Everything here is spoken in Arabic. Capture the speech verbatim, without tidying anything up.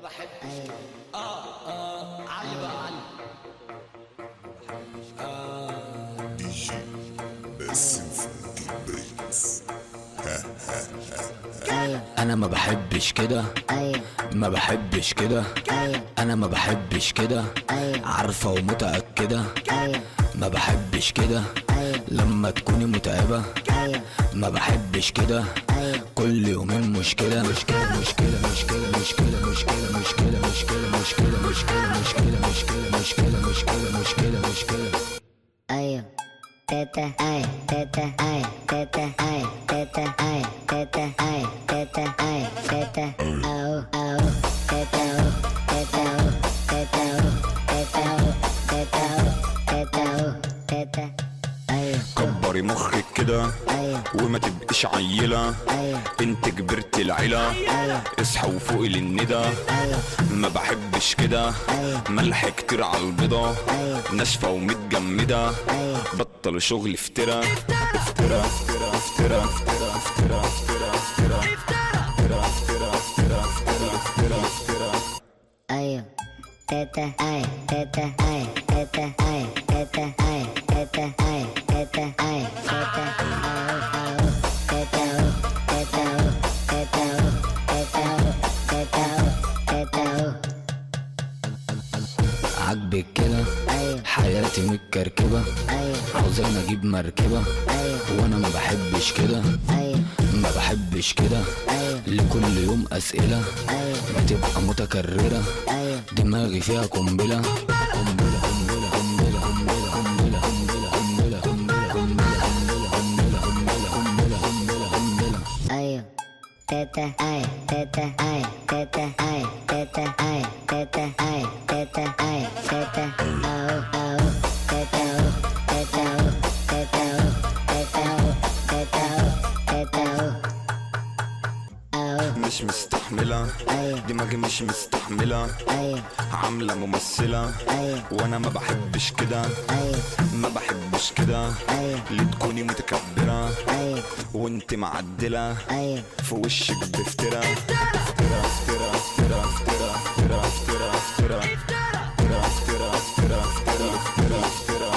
بحبش كده. اه اه علي بقى علي. اه دي جي باسم فانكي بريكس. انا ما بحبش كده، ما بحبش كده، انا ما بحبش كده، عارفة ومتأكدة، ما بحبش كده لما تكوني متعبة، ما بحبش كده كل يومين مشكلة مشكلة مشكلة مشكلة مشكلة مشكلة مشكلة مشكلة مشكلة مشكلة مشكلة مشكلة مشكلة مشكلة مشكلة مشكلة. ايوه تيتا اي تيتا اي تيتا اي تيتا اي تيتا اي تيتا اي تيتا او او تيتا او تيتا او تيتا او تيتا او تيتا او تيتا او تيتا. ايوه كبري مخك كده وما تبقيش عيلة، انت كبرت العيلة، اصحى وفوقي للندى، ما بحبش كده، ملح كتير عالبيضة، ناشفة ومتجمدة، بطل شغل افترا افترا افترا افترا افترا افترا افترا افترا افترا افترا افترا افترا افترا. ايوه تيتا اي تيتا اي تيتا اي تيتا اي تيتا اي تيتا اي تيتا او او تيتا او تيتا او تيتا او تيتا او تيتا او تيتا او. عاجبك كده حياتي متكركبة، عاوزين اجيب مركبة وانا ما بحبش كده، ما بحبش كده لكل يوم اسئلة بتبقى متكررة، دماغي فيها قنبلة قنبلة قنبلة قنبلة قنبلة قنبلة قنبلة قنبلة قنبلة قنبلة قنبلة قنبلة قنبلة قنبلة. ايوه تيتا اي تيتا اي تيتا اي تيتا اي تيتا اي تيتا اي تيتا او او تيتا او تيتا او تيتا او تيتا او تيتا او تيتا او او. مش مستحملة دماغي مش مستحملة، عاملة ممثلة وانا ما بحبش كده، ما بحبش كده اللي تكوني متكبرة وانت معدلة في وشك بفترة افترا افترا افترا افترا افترا افترا افترا افترا افترا افترا افترا افترا.